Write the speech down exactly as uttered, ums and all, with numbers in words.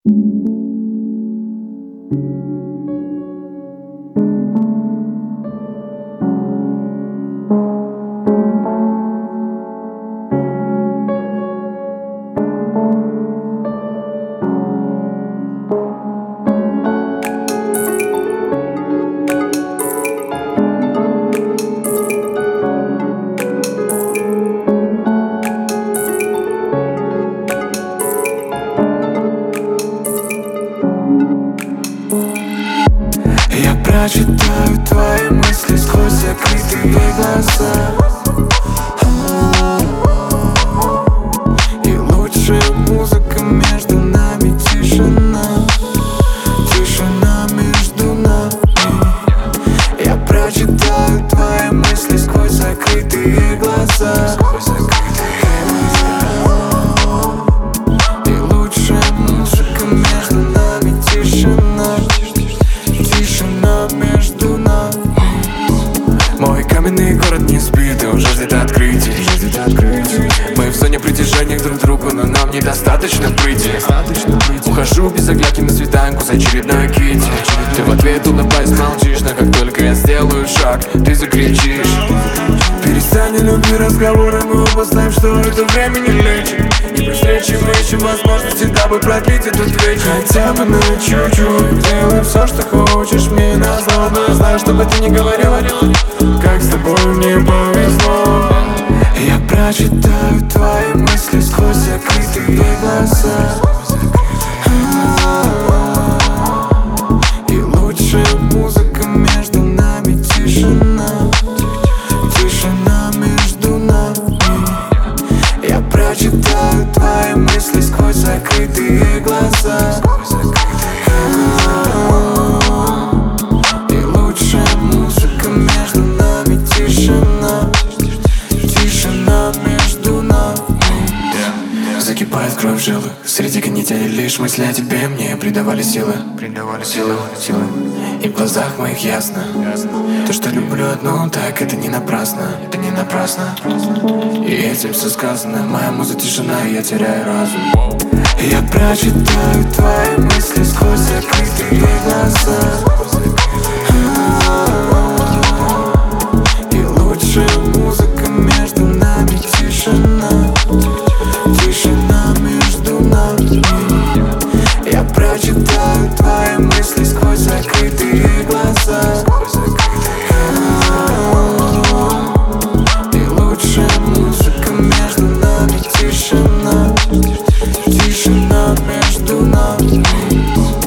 Я прочитаю твои мысли сквозь закрытые глаза. И лучшая музыка между нами, тишина, тишина между нами. Я прочитаю твои мысли сквозь закрытые глаза. И лучшая музыка между нами, тишина, тишина между нами. Мой каменный город не спит и уже ждет открытий. Мы в зоне притяжения друг к другу, но нам недостаточно прыти. Ухожу без оглядки на свиданку с очередной китти. Ты в ответ улыбаясь молчишь, но как только я сделаю шаг, ты закричишь. Перестань, не люби разговоры, мы оба знаем, что это время не лечит. И при встрече мы ищем возможности, дабы продлить этот вечер. Хотя бы на чуть-чуть, делай все, что хочешь мне назло. Но я знаю, что бы ты ни говорила, как с тобой мне повезло. Я прочитаю твои мысли сквозь закрытые глаза. И лучшая музыка между нами, тишина, тишина между нами. Я прочитаю твои мысли сквозь закрытые глаза. И лучшая музыка между нами, тишина, тишина между нами. Закипает кровь в жилах, среди канителей лишь мысли о тебе мне придавали силы, придавали силы, силы. И в глазах моих ясно, то, что люблю одну, так это не напрасно, это не напрасно. И этим все сказано, моя муза тишина, и я теряю разум. Я прочитаю твои мысли сквозь закрытые глаза. И лучшая музыка между нами, тишина, тишина между нами. Я прочитаю твои мысли сквозь закрытые глаза. И лучшая музыка между нами, тишина, тишина между нами.